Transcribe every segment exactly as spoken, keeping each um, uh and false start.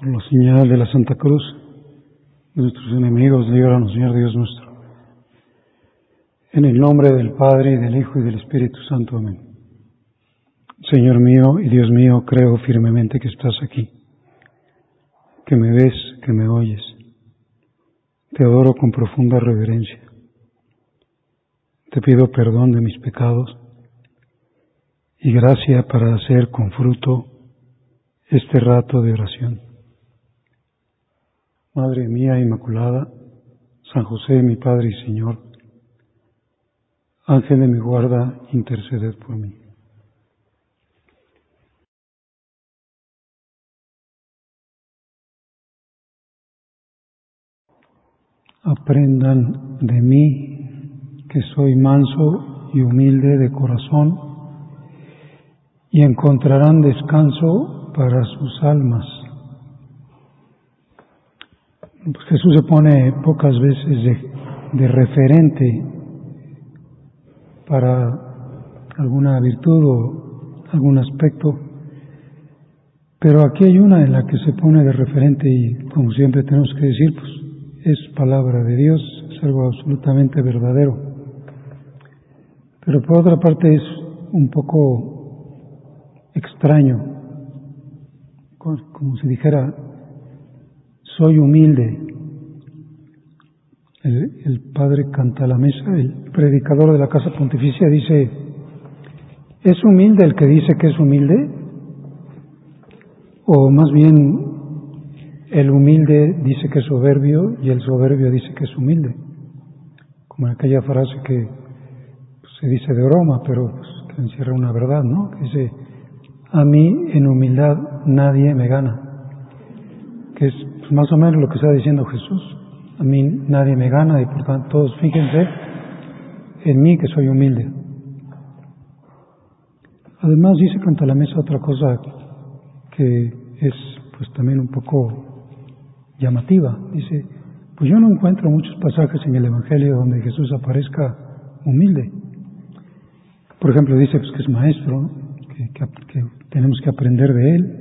Por la señal de la Santa Cruz, nuestros enemigos, líbranos, Señor Dios nuestro. En el nombre del Padre, y del Hijo, y del Espíritu Santo. Amén. Señor mío y Dios mío, creo firmemente que estás aquí, que me ves, que me oyes. Te adoro con profunda reverencia. Te pido perdón de mis pecados y gracia para hacer con fruto este rato de oración. Madre mía Inmaculada, San José, mi Padre y Señor, Ángel de mi guarda, interceded por mí. Aprendan de mí, que soy manso y humilde de corazón, y encontrarán descanso para sus almas. Pues Jesús se pone pocas veces de, de referente para alguna virtud o algún aspecto, pero aquí hay una en la que se pone de referente y, como siempre tenemos que decir, pues es palabra de Dios, es algo absolutamente verdadero. Pero por otra parte es un poco extraño, como si dijera, soy humilde. El, el padre Cantalamessa, el predicador de la Casa Pontificia, dice, ¿es humilde el que dice que es humilde? O más bien, el humilde dice que es soberbio y el soberbio dice que es humilde. Como en aquella frase que pues, se dice de broma, pero pues, que encierra una verdad, ¿no? Que dice, a mí en humildad nadie me gana. Que es pues, más o menos lo que está diciendo Jesús. A mí nadie me gana y por tanto todos fíjense en mí que soy humilde. Además dice Cantalamessa otra cosa que es pues también un poco llamativa. Dice, pues yo no encuentro muchos pasajes en el Evangelio donde Jesús aparezca humilde. Por ejemplo, dice pues, que es maestro, ¿no? que, que, que tenemos que aprender de él.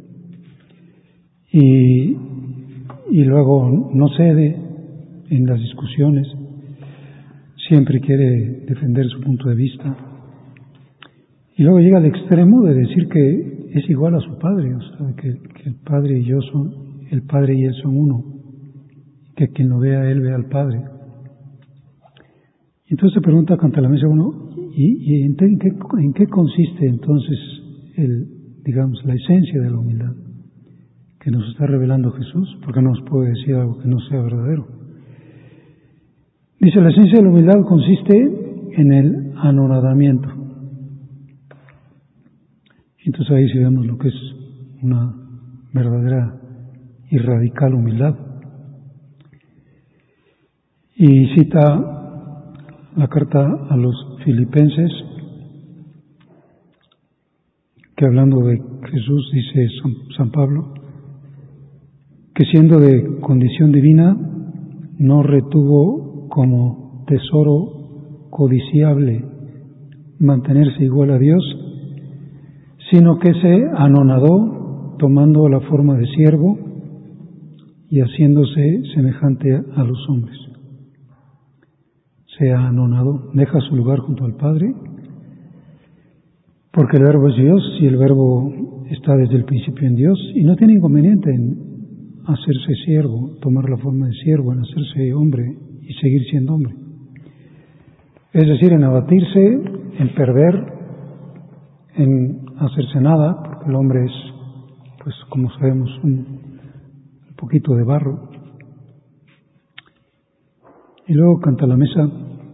Y, y luego no cede en las discusiones, siempre quiere defender su punto de vista. Y luego llega al extremo de decir que es igual a su Padre, o sea, que, que el Padre y yo son, el Padre y Él son uno, que quien lo vea a Él vea al Padre. Entonces se pregunta Cantalamessa uno, ¿y, y en, en, qué, en qué consiste entonces el, digamos, la esencia de la humildad que nos está revelando Jesús? Porque no nos puede decir algo que no sea verdadero. Dice, la esencia de la humildad consiste en el anonadamiento. Entonces ahí sí vemos lo que es una verdadera y radical humildad. Y cita la carta a los Filipenses, que hablando de Jesús dice San, San Pablo, que siendo de condición divina no retuvo como tesoro codiciable mantenerse igual a Dios, sino que se anonadó tomando la forma de siervo y haciéndose semejante a los hombres. Se anonadó, deja su lugar junto al Padre, porque el Verbo es Dios y el Verbo está desde el principio en Dios y no tiene inconveniente en hacerse siervo, tomar la forma de siervo, en hacerse hombre y seguir siendo hombre. Es decir, en abatirse, en perder, en hacerse nada, porque el hombre es, pues como sabemos, un, un poquito de barro. Y luego Cantalamessa,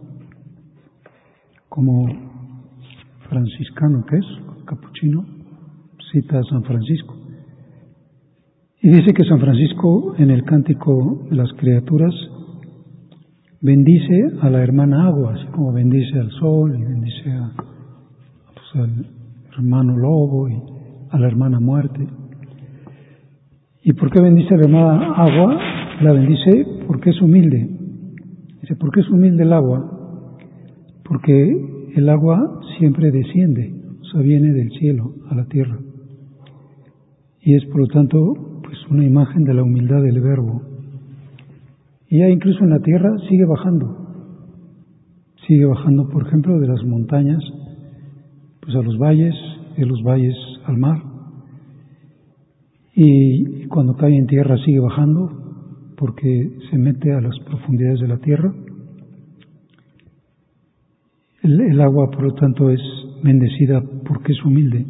como franciscano que es, capuchino, cita a San Francisco. Y dice que San Francisco, en el Cántico de las Criaturas, bendice a la hermana agua, así como bendice al sol y bendice a, pues, al hermano lobo y a la hermana muerte. ¿Y por qué bendice a la hermana agua? La bendice porque es humilde. Dice, ¿por qué es humilde el agua? Porque el agua siempre desciende, o sea, viene del cielo a la tierra. Y es por lo tanto, pues que es una imagen de la humildad del Verbo. Y ya incluso en la tierra sigue bajando. Sigue bajando, por ejemplo, de las montañas pues a los valles, de los valles al mar. Y cuando cae en tierra sigue bajando porque se mete a las profundidades de la tierra. El, el agua, por lo tanto, es bendecida porque es humilde.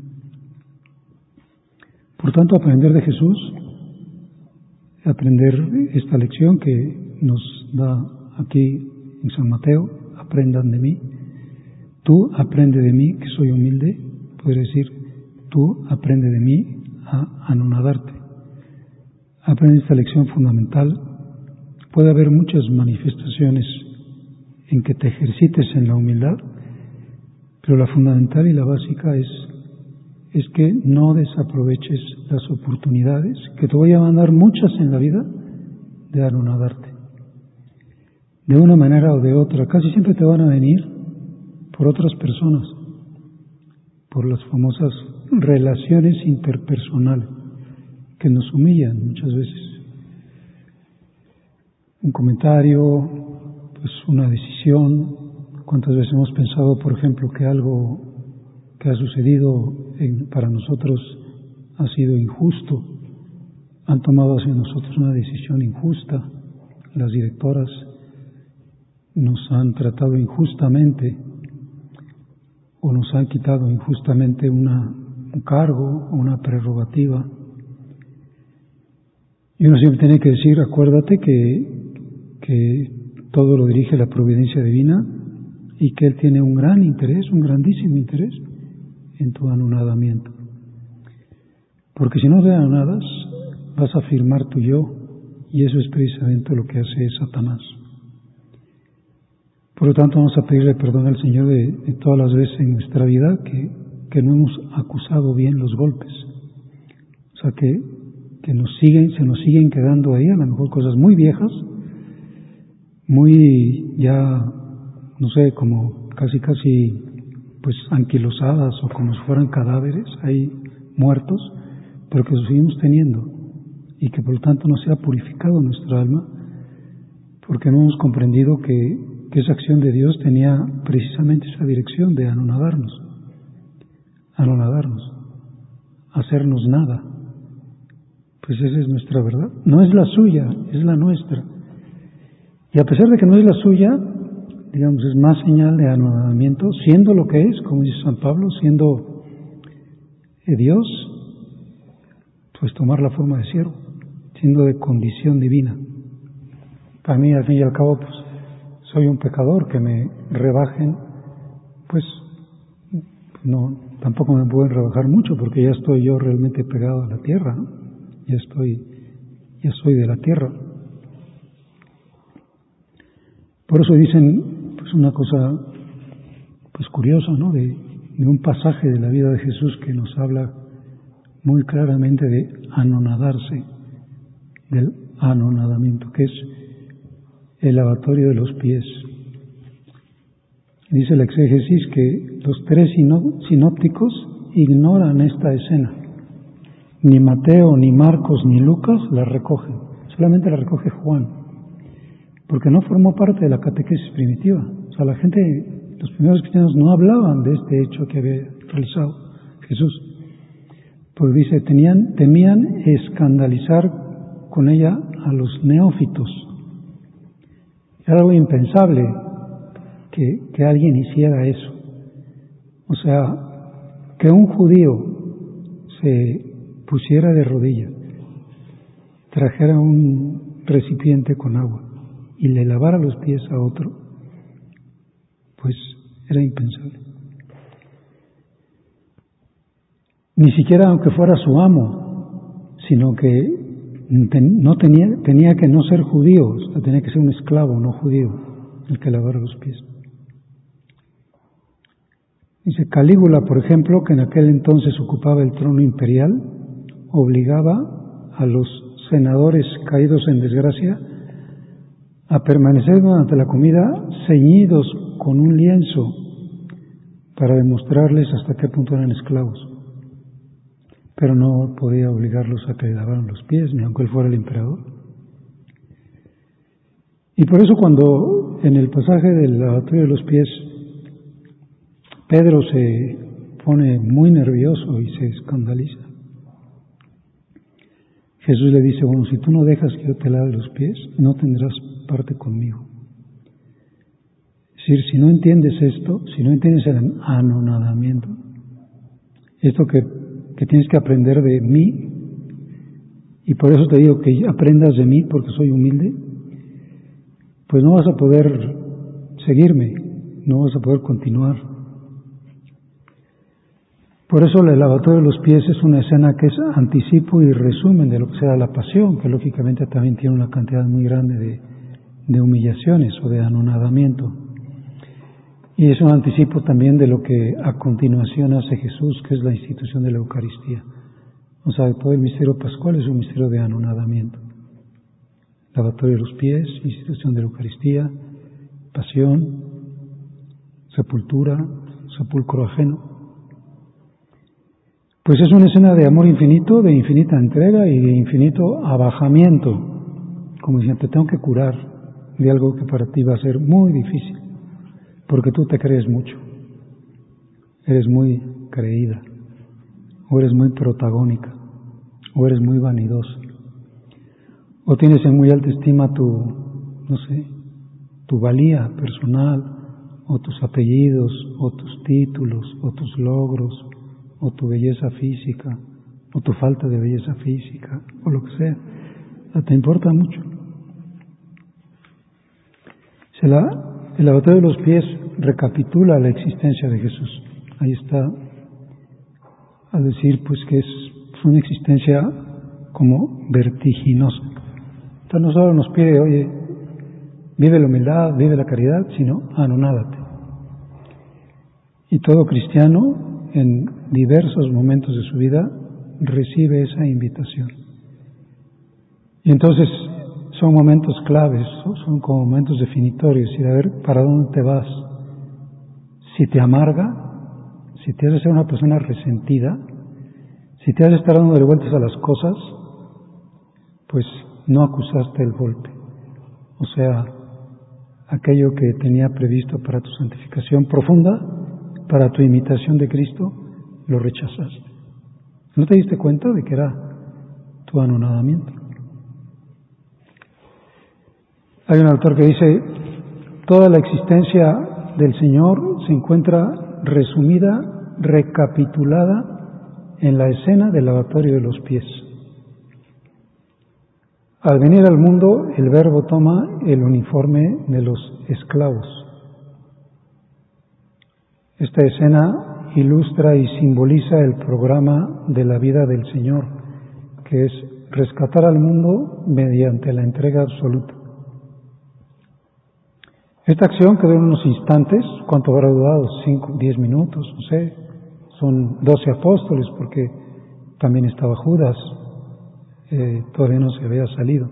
Por tanto, aprender de Jesús, aprender esta lección que nos da aquí en San Mateo, aprendan de mí. Tú aprende de mí, que soy humilde. Podría decir, tú aprende de mí a anonadarte. Aprende esta lección fundamental. Puede haber muchas manifestaciones en que te ejercites en la humildad, pero la fundamental y la básica es, es que no desaproveches las oportunidades, que te voy a mandar muchas en la vida, de anonadarte. De una manera o de otra, casi siempre te van a venir por otras personas, por las famosas relaciones interpersonales que nos humillan muchas veces. Un comentario, pues una decisión. ¿Cuántas veces hemos pensado, por ejemplo, que algo que ha sucedido en, para nosotros ha sido injusto? Han tomado hacia nosotros una decisión injusta. Las directoras nos han tratado injustamente o nos han quitado injustamente una, un cargo o una prerrogativa. Y uno siempre tiene que decir, acuérdate que, que todo lo dirige la providencia divina y que Él tiene un gran interés, un grandísimo interés en tu anonadamiento. Porque si no te anonadas, vas a afirmar tu yo, y eso es precisamente lo que hace Satanás. Por lo tanto, vamos a pedirle perdón al Señor de, de todas las veces en nuestra vida que, que no hemos acusado bien los golpes. O sea, que, que nos siguen, se nos siguen quedando ahí, a lo mejor cosas muy viejas, muy ya, no sé, como casi casi pues anquilosadas o como si fueran cadáveres ahí muertos, pero que los seguimos teniendo y que por lo tanto no se ha purificado nuestra alma porque no hemos comprendido que que esa acción de Dios tenía precisamente esa dirección de anonadarnos, anonadarnos, hacernos nada. Pues esa es nuestra verdad. No es la suya, es la nuestra. Y a pesar de que no es la suya, digamos, es más señal de anonadamiento, siendo lo que es, como dice San Pablo, siendo eh, Dios, pues tomar la forma de siervo, siendo de condición divina. Para mí, al fin y al cabo, pues, soy un pecador, que me rebajen, pues no, tampoco me pueden rebajar mucho porque ya estoy yo realmente pegado a la tierra, ¿no? Ya estoy, ya soy de la tierra. Por eso dicen, pues una cosa, pues curiosa, ¿no? De, de un pasaje de la vida de Jesús que nos habla muy claramente de anonadarse, del anonadamiento, que es el lavatorio de los pies. Dice la exégesis que los tres sinópticos ignoran esta escena. Ni Mateo, ni Marcos, ni Lucas la recogen. Solamente la recoge Juan. Porque no formó parte de la catequesis primitiva. O sea, la gente, los primeros cristianos no hablaban de este hecho que había realizado Jesús. Porque dice, tenían, temían escandalizar con ella a los neófitos. Era algo impensable que, que alguien hiciera eso. O sea, que un judío se pusiera de rodillas, trajera un recipiente con agua y le lavara los pies a otro, pues era impensable. Ni siquiera aunque fuera su amo, sino que no tenía, tenía que no ser judío, o sea, tenía que ser un esclavo no judío el que lavara los pies. Dice Calígula, por ejemplo, que en aquel entonces ocupaba el trono imperial, obligaba a los senadores caídos en desgracia a permanecer durante la comida ceñidos con un lienzo para demostrarles hasta qué punto eran esclavos. pero no podía obligarlos a que le lavaran los pies, ni aunque él fuera el emperador. Y por eso cuando en el pasaje del lavatorio de los pies, Pedro se pone muy nervioso y se escandaliza, Jesús le dice, bueno, si tú no dejas que yo te lave los pies, no tendrás parte conmigo. Es decir, si no entiendes esto, si no entiendes el anonadamiento, esto que, que tienes que aprender de mí, y por eso te digo que aprendas de mí porque soy humilde, pues no vas a poder seguirme, no vas a poder continuar. Por eso el lavatorio de los pies es una escena que es anticipo y resumen de lo que será la pasión, que lógicamente también tiene una cantidad muy grande de, de humillaciones o de anonadamiento. Y es un anticipo también de lo que a continuación hace Jesús, que es la institución de la Eucaristía. O sea, todo el misterio pascual es un misterio de anonadamiento. Lavatorio de los pies, institución de la Eucaristía, pasión, sepultura, sepulcro ajeno. Pues es una escena de amor infinito, de infinita entrega y de infinito abajamiento. Como dicen, te tengo que curar de algo que para ti va a ser muy difícil, porque tú te crees mucho, eres muy creída, o eres muy protagónica, o eres muy vanidosa, o tienes en muy alta estima tu, no sé, tu valía personal, o tus apellidos, o tus títulos, o tus logros, o tu belleza física, o tu falta de belleza física, o lo que sea. O sea, te importa mucho. Se la, el lavatorio de los pies recapitula la existencia de Jesús. Ahí está, a decir pues que es una existencia como vertiginosa. Entonces no solo nos pide, oye, vive la humildad, vive la caridad, sino anonádate. Y todo cristiano, en diversos momentos de su vida, recibe esa invitación. Y entonces son momentos claves, son como momentos definitorios, y a ver para dónde te vas. Si te amarga, si te hace ser una persona resentida, si te hace estar dando vueltas a las cosas, pues no acusaste el golpe. O sea, aquello que tenía previsto para tu santificación profunda, para tu imitación de Cristo, lo rechazaste. ¿No te diste cuenta de que era tu anonadamiento? Hay un autor que dice, toda la existencia del Señor se encuentra resumida, recapitulada en la escena del lavatorio de los pies. Al venir al mundo, el Verbo toma el uniforme de los esclavos. Esta escena ilustra y simboliza el programa de la vida del Señor, que es rescatar al mundo mediante la entrega absoluta. Esta acción que dura unos instantes, ¿cuánto habrá durado? Cinco, diez minutos, no sé. Son doce apóstoles, porque también estaba Judas, eh, todavía no se había salido.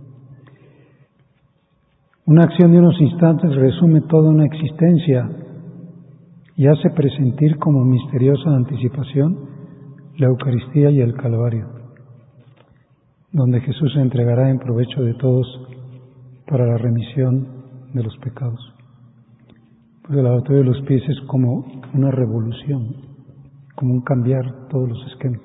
Una acción de unos instantes resume toda una existencia y hace presentir como misteriosa anticipación la Eucaristía y el Calvario, donde Jesús se entregará en provecho de todos para la remisión de los pecados. Pues el lavatorio de los pies es como una revolución, como un cambiar todos los esquemas.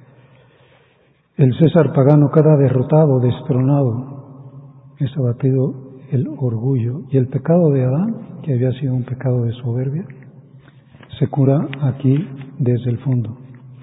El César pagano queda derrotado, destronado, es abatido el orgullo, y el pecado de Adán, que había sido un pecado de soberbia, se cura aquí desde el fondo.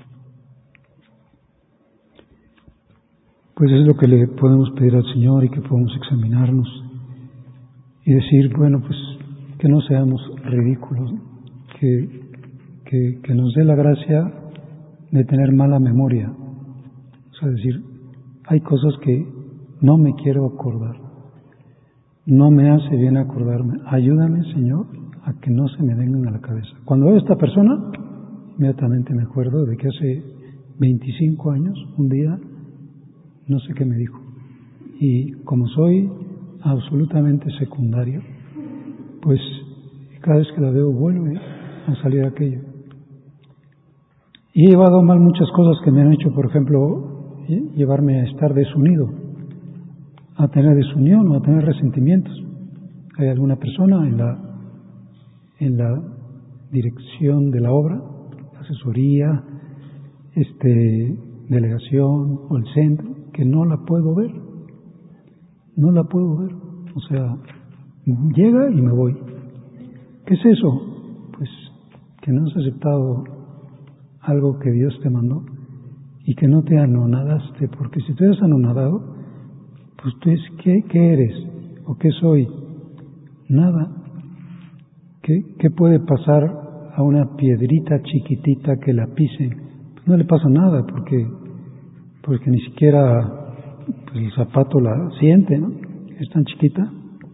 Pues es lo que le podemos pedir al Señor y que podemos examinarnos y decir, bueno, pues que no seamos ridículos, que, que, que nos dé la gracia de tener mala memoria. O sea, decir, hay cosas que no me quiero acordar, no me hace bien acordarme. Ayúdame, Señor, a que no se me vengan a la cabeza. Cuando veo a esta persona, inmediatamente me acuerdo de que hace veinticinco años, un día, no sé qué me dijo. Y como soy absolutamente secundario, pues cada vez que la veo vuelve a salir aquello. Y he llevado mal muchas cosas que me han hecho, por ejemplo, llevarme a estar desunido, a tener desunión o a tener resentimientos. Hay alguna persona en la, en la dirección de la obra, asesoría, este, delegación o el centro, que no la puedo ver, no la puedo ver. O sea, llega y me voy. ¿Qué es eso? Pues que no has aceptado algo que Dios te mandó y que no te anonadaste, porque si te has anonadado, pues tú es, ¿qué, qué eres? ¿O qué soy? Nada. ¿Qué, qué puede pasar a una piedrita chiquitita que la pise? Pues no le pasa nada, porque, porque ni siquiera pues el zapato la siente, ¿no? Es tan chiquita.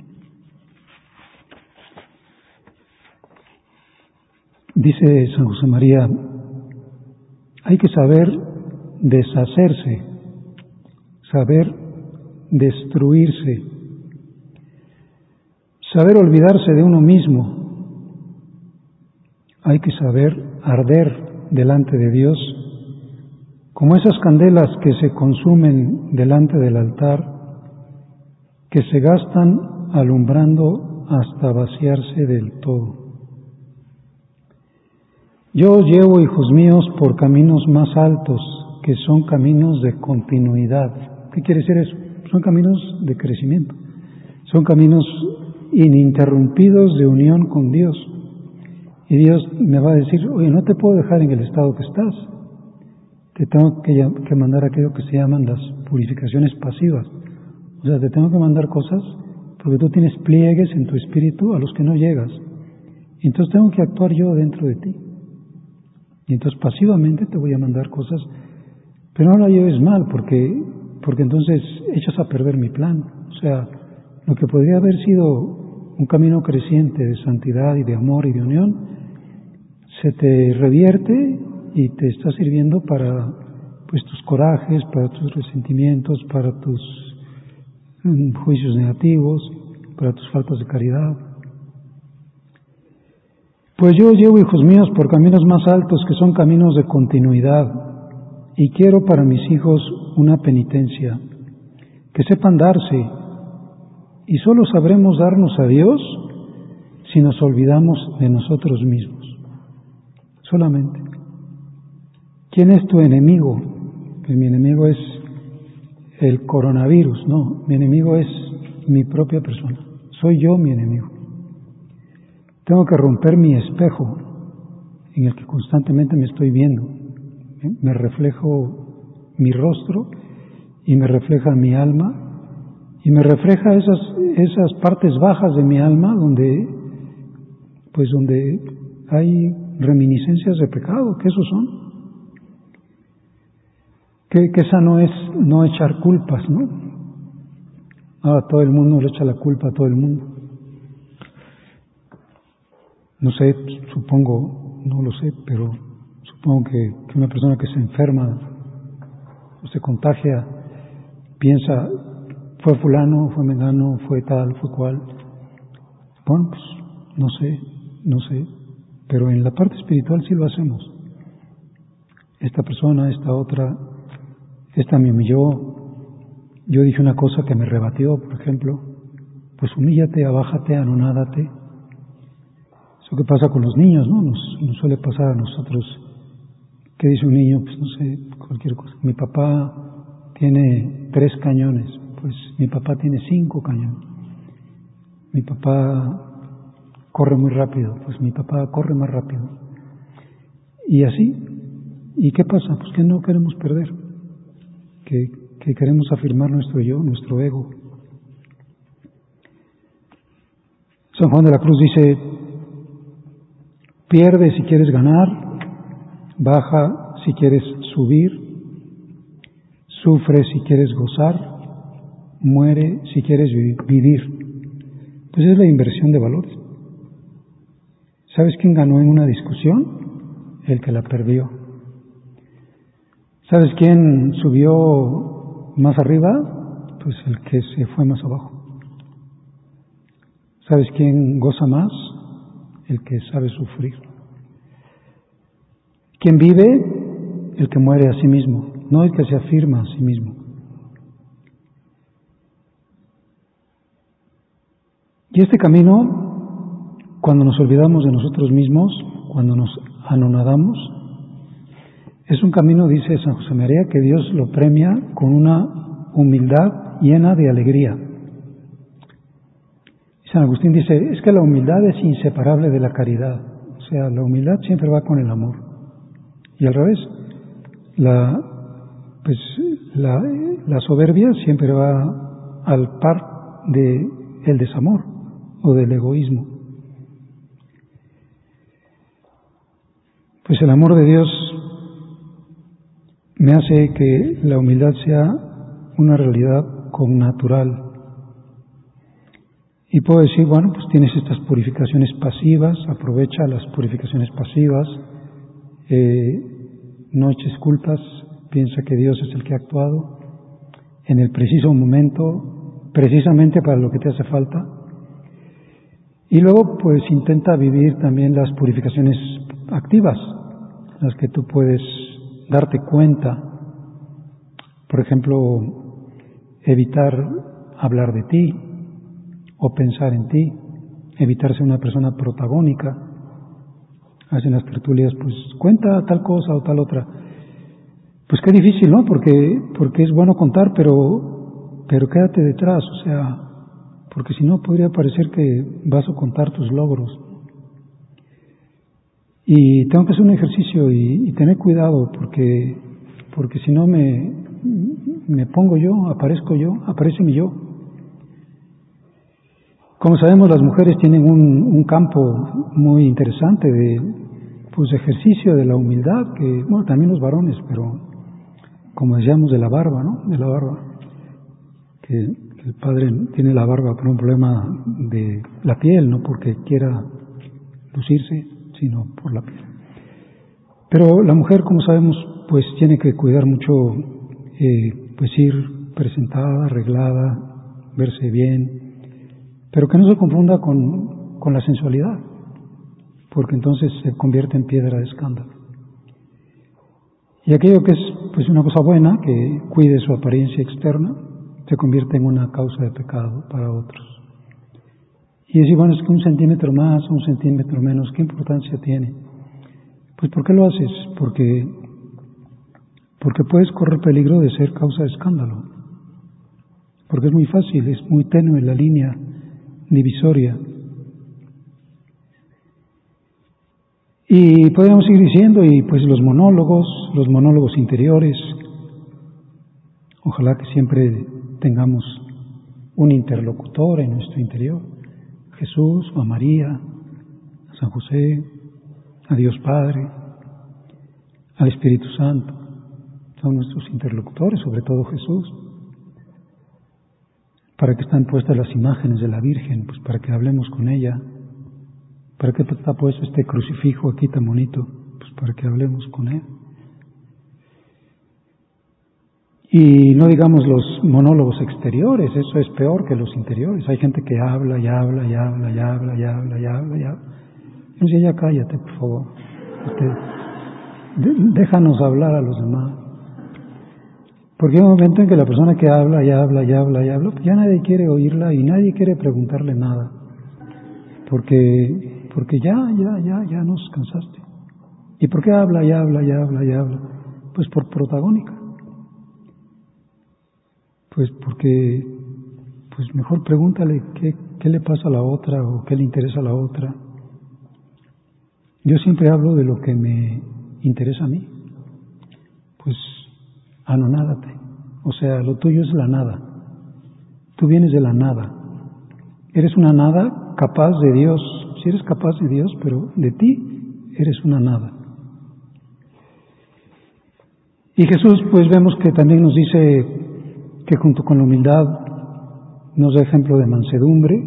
Dice San José María, hay que saber deshacerse, saber destruirse, saber olvidarse de uno mismo. Hay que saber arder delante de Dios, como esas candelas que se consumen delante del altar, que se gastan alumbrando hasta vaciarse del todo. Yo os llevo, hijos míos, por caminos más altos, que son caminos de continuidad. ¿Qué quiere decir eso? Son caminos de crecimiento, son caminos ininterrumpidos de unión con Dios. Y Dios me va a decir, oye, no te puedo dejar en el estado que estás, te tengo que, que mandar aquello que se llaman las purificaciones pasivas. O sea, te tengo que mandar cosas porque tú tienes pliegues en tu espíritu a los que no llegas. Y entonces tengo que actuar yo dentro de ti. Y entonces pasivamente te voy a mandar cosas, pero no la lleves mal, porque, porque entonces echas a perder mi plan. O sea, lo que podría haber sido un camino creciente de santidad y de amor y de unión, se te revierte y te está sirviendo para pues tus corajes, para tus resentimientos, para tus mm, juicios negativos, para tus faltas de caridad. Pues yo os llevo, hijos míos, por caminos más altos, que son caminos de continuidad, y quiero para mis hijos una penitencia, que sepan darse, y solo sabremos darnos a Dios si nos olvidamos de nosotros mismos, solamente. ¿Quién es tu enemigo? Pues mi enemigo es el coronavirus, no, mi enemigo es mi propia persona, soy yo mi enemigo. Tengo que romper mi espejo en el que constantemente me estoy viendo. Me reflejo mi rostro y me refleja mi alma y me refleja esas, esas partes bajas de mi alma donde, pues donde hay reminiscencias de pecado. ¿Qué esos son? Que, que esa no es no echar culpas, ¿no? Ah, todo el mundo le echa la culpa a todo el mundo. No sé, supongo, no lo sé, pero supongo que, que una persona que se enferma o se contagia piensa, fue fulano, fue mengano, fue tal, fue cual. Bueno, pues no sé, no sé, pero en la parte espiritual sí lo hacemos. Esta persona, esta otra, esta me humilló, yo dije una cosa que me rebatió, por ejemplo, pues humíllate, abájate, anonádate. Eso que pasa con los niños, ¿no? Nos, nos suele pasar a nosotros. ¿Qué dice un niño? Pues no sé, cualquier cosa. Mi papá tiene tres cañones, pues mi papá tiene cinco cañones. Mi papá corre muy rápido, pues mi papá corre más rápido. Y así. ¿Y qué pasa? Pues que no queremos perder, que, que queremos afirmar nuestro yo, nuestro ego. San Juan de la Cruz dice, pierde si quieres ganar, baja si quieres subir, sufre si quieres gozar, muere si quieres vivir. Pues es la inversión de valores. ¿Sabes quién ganó en una discusión? El que la perdió. ¿Sabes quién subió más arriba? Pues el que se fue más abajo. ¿Sabes quién goza más? El que sabe sufrir. ¿Quién vive? el que muere a sí mismo, no el que se afirma a sí mismo. Y este camino, cuando nos olvidamos de nosotros mismos, cuando nos anonadamos, es un camino, dice San José María, que Dios lo premia con una humildad llena de alegría. Y San Agustín dice, es que la humildad es inseparable de la caridad. O sea, la humildad siempre va con el amor. Y al revés, la, pues, la, la soberbia siempre va al par de el desamor o del egoísmo. Pues el amor de Dios me hace que la humildad sea una realidad connatural. Y puedo decir, bueno, pues tienes estas purificaciones pasivas, aprovecha las purificaciones pasivas, eh, no eches culpas, piensa que Dios es el que ha actuado en el preciso momento, precisamente para lo que te hace falta. Y luego, pues intenta vivir también las purificaciones activas, las que tú puedes darte cuenta. Por ejemplo, evitar hablar de ti o pensar en ti, evitar ser una persona protagónica. Hacen las tertulias, pues cuenta tal cosa o tal otra. Pues qué difícil, ¿no? Porque, porque es bueno contar, pero, pero quédate detrás, o sea, porque si no podría parecer que vas a contar tus logros. Y tengo que hacer un ejercicio y, y tener cuidado, porque, porque si no me, me pongo yo, aparezco yo, aparece mi yo. Como sabemos, las mujeres tienen un, un campo muy interesante de pues, ejercicio de la humildad, que, bueno, también los varones, pero como decíamos, de la barba, ¿no? De la barba. Que el padre tiene la barba por un problema de la piel, no porque quiera lucirse, sino por la piel. Pero la mujer, como sabemos, pues tiene que cuidar mucho, eh, pues ir presentada, arreglada, verse bien, pero que no se confunda con, con la sensualidad, porque entonces se convierte en piedra de escándalo. Y aquello que es pues una cosa buena, que cuide su apariencia externa, se convierte en una causa de pecado para otros. Y decir, bueno, es que un centímetro más, un centímetro menos, ¿qué importancia tiene? Pues ¿por qué lo haces? Porque, porque puedes correr peligro de ser causa de escándalo. Porque es muy fácil, es muy tenue la línea divisoria. Y podríamos ir diciendo, y pues los monólogos, los monólogos interiores, ojalá que siempre tengamos un interlocutor en nuestro interior, Jesús, o a María, a San José, a Dios Padre, al Espíritu Santo, son nuestros interlocutores, sobre todo Jesús. ¿Para qué están puestas las imágenes de la Virgen? Pues para que hablemos con ella. ¿Para qué está puesto este crucifijo aquí tan bonito? Pues para que hablemos con él. Y no digamos los monólogos exteriores, eso es peor que los interiores. Hay gente que habla y habla y habla y habla y habla y habla y habla. Entonces ya cállate, por favor. Usted, déjanos hablar a los demás. Porque hay un momento en que la persona que habla y habla y habla y habla, pues ya nadie quiere oírla y nadie quiere preguntarle nada. Porque, porque ya, ya, ya, ya nos cansaste. ¿Y por qué habla y habla y habla y habla? Pues por protagónica. Pues porque, pues mejor pregúntale qué, qué le pasa a la otra o qué le interesa a la otra. Yo siempre hablo de lo que me interesa a mí. Pues anonádate. O sea, lo tuyo es la nada. Tú vienes de la nada. Eres una nada capaz de Dios. Si eres capaz de Dios, pero de ti eres una nada. Y Jesús, pues vemos que también nos dice que junto con la humildad nos da ejemplo de mansedumbre.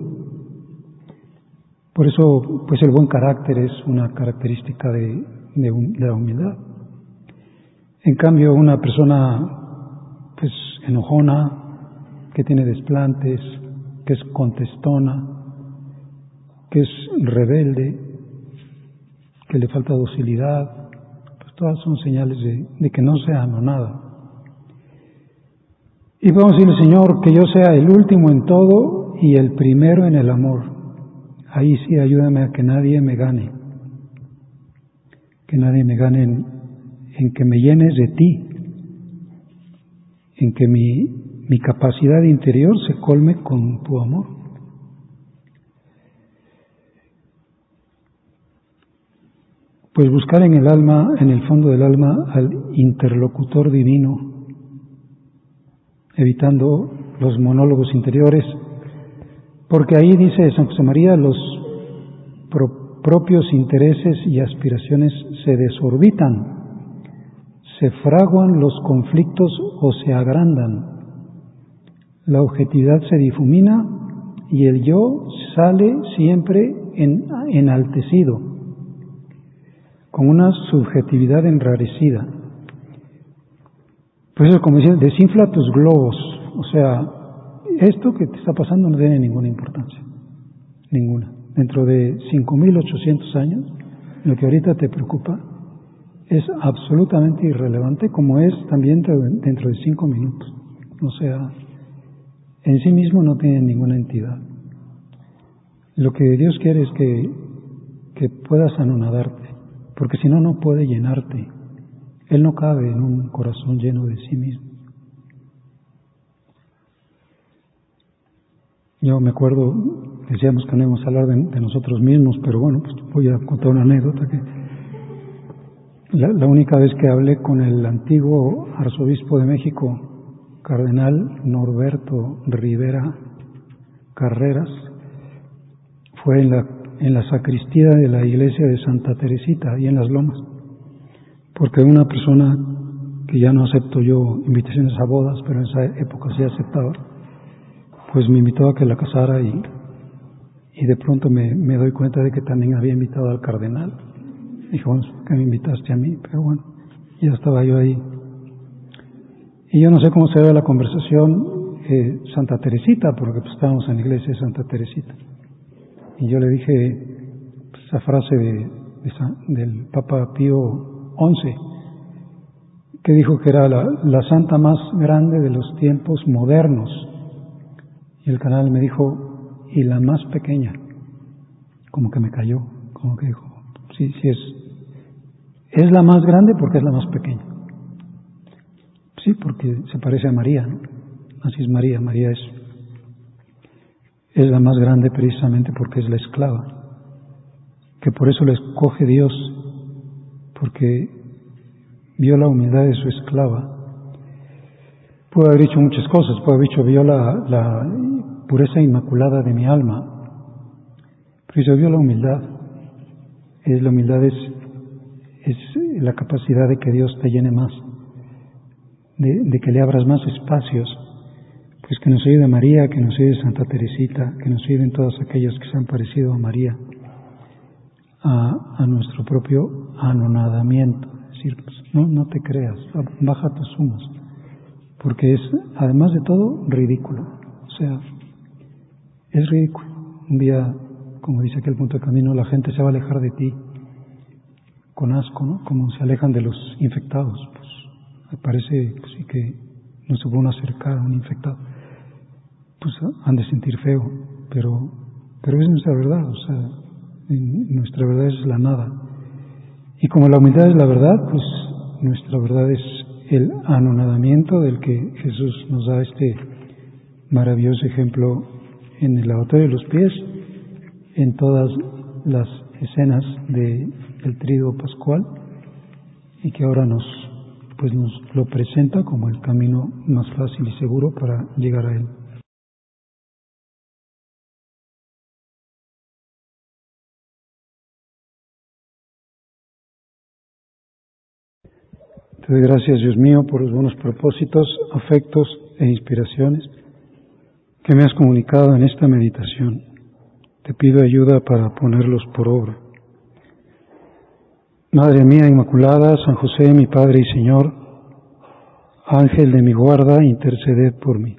Por eso, pues el buen carácter es una característica de, de, de la humildad. En cambio, una persona pues enojona, que tiene desplantes, que es contestona, que es rebelde, que le falta docilidad, pues todas son señales de, de que no se amo nada. Y vamos a decirle, Señor, que yo sea el último en todo y el primero en el amor. Ahí sí ayúdame a que nadie me gane, que nadie me gane en, en que me llenes de ti, en que mi, mi capacidad interior se colme con tu amor. Pues buscar en el alma, en el fondo del alma, al interlocutor divino, evitando los monólogos interiores, porque ahí dice San José María, los pro- propios intereses y aspiraciones se desorbitan, se fraguan los conflictos o se agrandan, la objetividad se difumina y el yo sale siempre en, enaltecido, con una subjetividad enrarecida. Por eso, como dicen, desinfla tus globos. O sea, esto que te está pasando no tiene ninguna importancia, ninguna. Dentro de cinco mil ochocientos años, lo que ahorita te preocupa es absolutamente irrelevante, como es también dentro de cinco minutos. O sea, en sí mismo no tiene ninguna entidad. Lo que Dios quiere es que, que puedas anonadarte, porque si no, no puede llenarte. Él no cabe en un corazón lleno de sí mismo. Yo me acuerdo, decíamos que no íbamos a hablar de, de nosotros mismos, pero bueno, pues voy a contar una anécdota que la, la única vez que hablé con el antiguo arzobispo de México, cardenal Norberto Rivera Carreras, fue en la, en la sacristía de la iglesia de Santa Teresita, ahí en Las Lomas, porque una persona que ya no acepto yo invitaciones a bodas, pero en esa época sí aceptaba, pues me invitó a que la casara y, y de pronto me, me doy cuenta de que también había invitado al cardenal. Dijo, bueno, ¿por qué me invitaste a mí? Pero bueno, ya estaba yo ahí. Y yo no sé cómo se ve la conversación eh, Santa Teresita, porque pues, estábamos en la iglesia de Santa Teresita. Y yo le dije pues, esa frase de, de, del Papa Pío once, que dijo que era la, la santa más grande de los tiempos modernos. Y el canal me dijo, y la más pequeña. Como que me cayó, como que dijo, sí, sí es, es la más grande porque es la más pequeña. Sí, porque se parece a María, ¿no? Así es María, María es, es la más grande precisamente porque es la esclava. Que por eso la escoge Dios, porque vio la humildad de su esclava. Puede haber dicho muchas cosas, puede haber dicho, vio la, la pureza inmaculada de mi alma, pero yo vio la humildad. Es, la humildad es, es la capacidad de que Dios te llene más, de, de que le abras más espacios, pues que nos ayude María, que nos ayude Santa Teresita, que nos ayuden todas aquellas que se han parecido a María, a, a nuestro propio anonadamiento. Es decir, pues, no, no te creas, baja tus humos, porque es, además de todo, ridículo. O sea, es ridículo. Un día, como dice aquel punto de camino, la gente se va a alejar de ti con asco, ¿no? Como se alejan de los infectados. Pues me parece pues, sí, que no se pueden acercar a un infectado. Pues han de sentir feo, pero, pero es nuestra verdad. O sea, en, nuestra verdad es la nada. Y como la humildad es la verdad, pues nuestra verdad es el anonadamiento del que Jesús nos da este maravilloso ejemplo en el lavatorio de los pies, en todas las escenas de el Tríduo Pascual, y que ahora nos, pues nos lo presenta como el camino más fácil y seguro para llegar a él. Te doy gracias, Dios mío, por los buenos propósitos, afectos e inspiraciones que me has comunicado en esta meditación. Te pido ayuda para ponerlos por obra. Madre mía Inmaculada, San José, mi Padre y Señor, Ángel de mi guarda, interceded por mí.